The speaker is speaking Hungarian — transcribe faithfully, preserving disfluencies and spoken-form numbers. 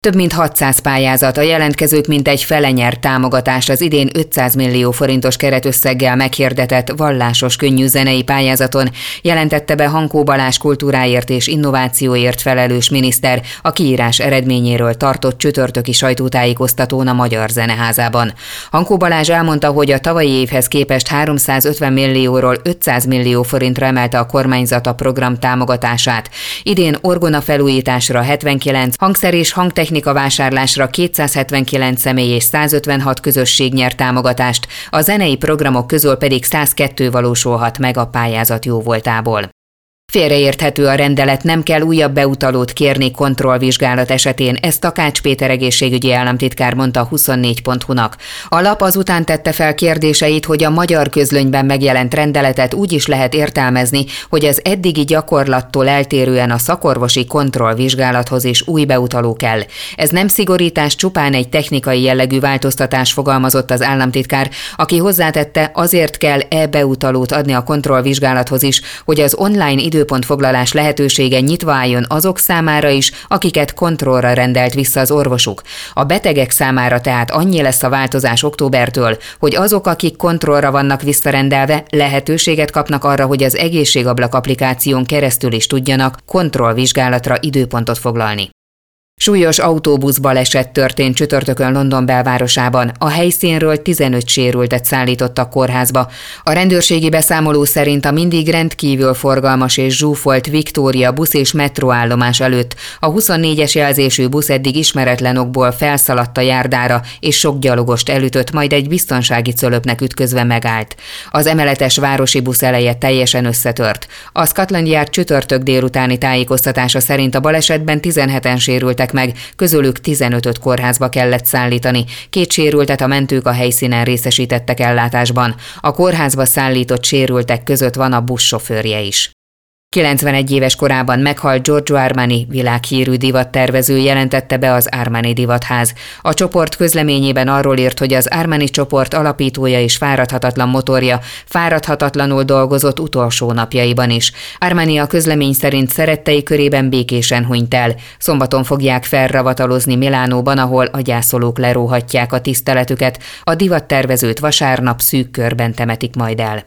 Több mint hatszáz pályázat, a jelentkezők mintegy fele nyert támogatást az idén ötszáz millió forintos keretösszeggel meghirdetett vallásos könnyű zenei pályázaton, jelentette be Hankó Balázs kultúráért és innovációért felelős miniszter a kiírás eredményéről tartott csütörtöki sajtótájékoztatón a Magyar Zeneházában. Hankó Balázs elmondta, hogy a tavalyi évhez képest háromszázötven millióról ötszáz millió forintra emelte a kormányzat a program támogatását. Idén orgona felújításra hetvenkilenc, hangszer és hangtechnika vásárlásra kétszázhetvenkilenc személy és százötvenhat közösség nyert támogatást, a zenei programok közül pedig százkettő valósulhat meg a pályázat jóvoltából. Félreérthető a rendelet, nem kell újabb beutalót kérni kontrollvizsgálat esetén, ezt Takács Péter egészségügyi államtitkár mondta a huszonnégy pont hu-nak. A lap azután tette fel kérdéseit, hogy a magyar közlönyben megjelent rendeletet úgy is lehet értelmezni, hogy az eddigi gyakorlattól eltérően a szakorvosi kontrollvizsgálathoz is új beutaló kell. Ez nem szigorítás, csupán egy technikai jellegű változtatás, fogalmazott az államtitkár, aki hozzátette, azért kell e-beutalót adni a kontrollvizsgálathoz is, hogy az online időpontfoglalás lehetősége nyitva álljon azok számára is, akiket kontrollra rendelt vissza az orvosuk. A betegek számára tehát annyi lesz a változás októbertől, hogy azok, akik kontrollra vannak visszarendelve, lehetőséget kapnak arra, hogy az egészségablak applikáción keresztül is tudjanak kontrollvizsgálatra időpontot foglalni. Súlyos autóbuszbaleset történt csütörtökön London belvárosában. A helyszínről tizenöt sérültet szállítottak kórházba. A rendőrségi beszámoló szerint a mindig rendkívül forgalmas és zsúfolt Victoria busz és metróállomás előtt a huszonnégyes jelzésű busz eddig ismeretlen okból felszaladt a járdára és sok gyalogost elütött, majd egy biztonsági cölöpnek ütközve megállt. Az emeletes városi busz eleje teljesen összetört. A Scotland Yard csütörtök délutáni tájékoztatása szerint a balesetben tizenheten sérültek meg, közülük tizenötöt kórházba kellett szállítani. Két sérültet a mentők a helyszínen részesítettek ellátásban. A kórházba szállított sérültek között van a buszsofőrje is. kilencvenegy éves korában meghalt Giorgio Armani, világhírű divattervező, jelentette be az Armani Divatház. A csoport közleményében arról írt, hogy az Armani csoport alapítója és fáradhatatlan motorja fáradhatatlanul dolgozott utolsó napjaiban is. Armani a közlemény szerint szerettei körében békésen hunyt el. Szombaton fogják felravatalozni Milánóban, ahol a gyászolók leróhatják a tiszteletüket. A divattervezőt vasárnap szűk körben temetik majd el.